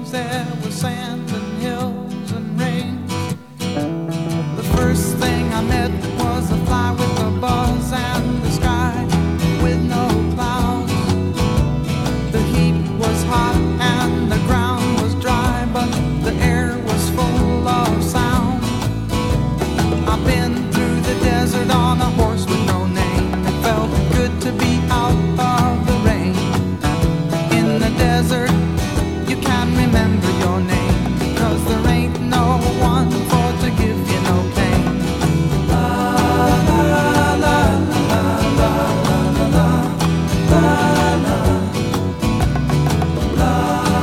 things. There were sand and hills and rain. The first thing I met was a fly with a buzz and the sky with no clouds. The heat was hot and the ground was dry, but the air was full of sound. I've been through the desert on a horse with no name. It felt good to be out of the rain. In the desert, you can't remember your name, 'cause there ain't no one for to give you no pain. La la la la la la la la la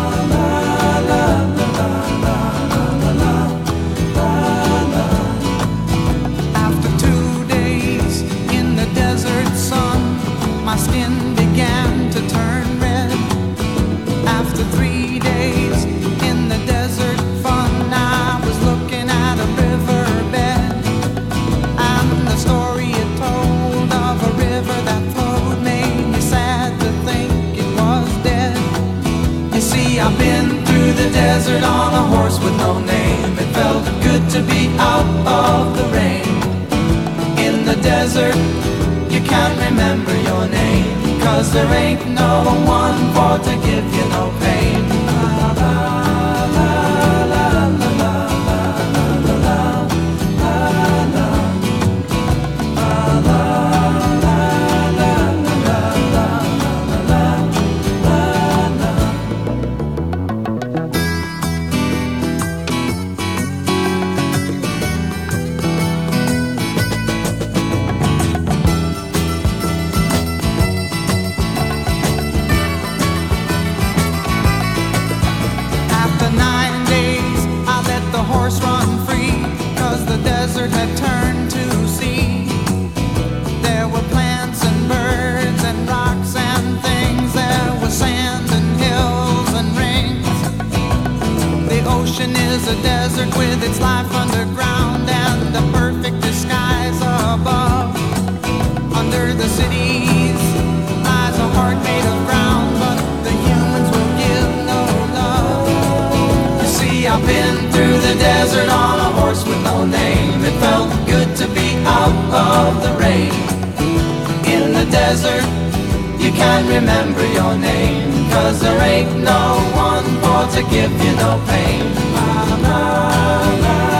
la. After 2 days in the desert sun, my skin began to turn red. After 3 days in the desert fun, I was looking at a riverbed, and the story it told of a river that flowed made me sad to think it was dead. You see, I've been through the desert on a horse with no name. It felt good to be out of the rain. In the desert, you can't remember your name, 'cause there ain't no one for to give you no pain. La la la la la la la la la. After 9 days, I let the horse run free, 'cause the desert had turned to sea. There were plants and birds and rocks and things. There was sand and hills and rings. The ocean is a desert with its life underground and the perfect disguise above. Under the cities lies a heart made of ground, but the humans will give no love. You see, I've been through the desert on a horse with no name. It felt good to be out of the rain. In the desert, you can't remember your name, 'cause there ain't no one for to give you no pain. La la la.